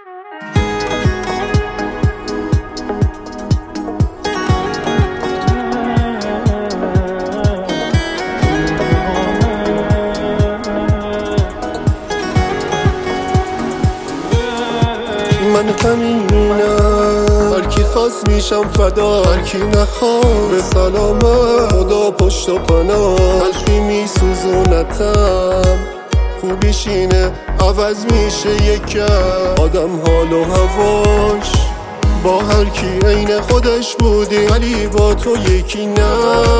من همینم، هرکی خواست میشم فدا، هرکی نخواد به سلامت خدا پشت و پناه. تلخی میسوزونتم، خوبیش اینه عوض میشه یکم. آدم حال و هواش با هرکی عین خودش بودی، ولی با تو یکی نه.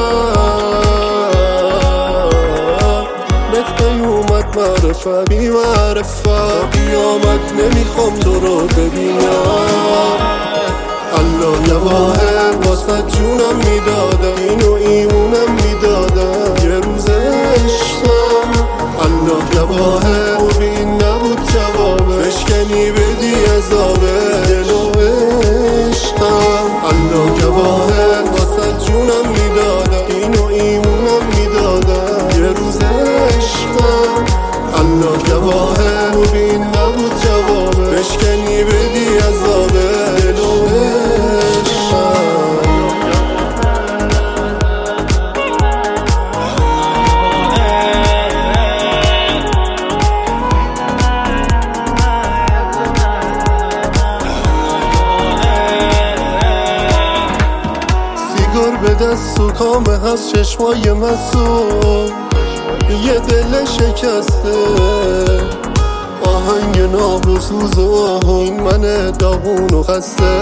اومد معرفت بی معرفت، قیامت نمیخوام تو رو ببینم. الله یه واحد واسه جونم میدادم، اینو ایمونم میدادم یه روز عشقم. الله یه واحد خوبی نبود جوابه، بشکنی بدی عذابه دل و عشقم. الله یه واحد واسه جونم میدادم، اینو ایمونم میدادم یه روز عشقم. الله یه واحد خوبی نبود جوابه، بشکنی بدی عذابه دل و عشقم. سیگار به دست و کامه هست چشمای مسون، یه دل شکسته آهنگ ناب و سوز و آهنگ من داغون و خسته.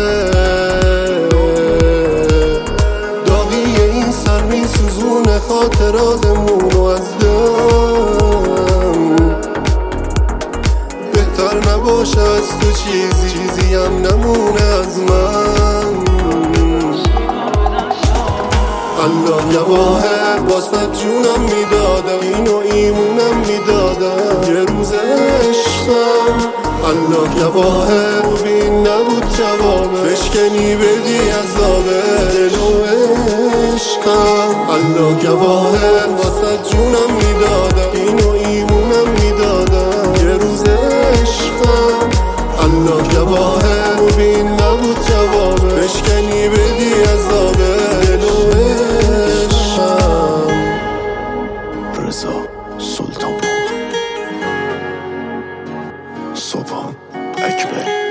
داغی این سر میسوزونه خاطراتمونو از دم. بهتر نباشه از تو چیزی هم نمونه از من. الله یه واحد واسه جونم میدادم، اینو ایمونم میدادم یه روز عشقم. الله یه واحد خوبی نبود جوابه، بشکنی بدی عذابه دل و عشقم. الله یه واحد واسه جونم میدادم، اینو ایمونم میدادم یه روز عشقم. الله یه واحد خوبی نبود جوابه، بشکنی بدی عذابه دل و عشقم. رضا سلطان پور، سبحان اکبری.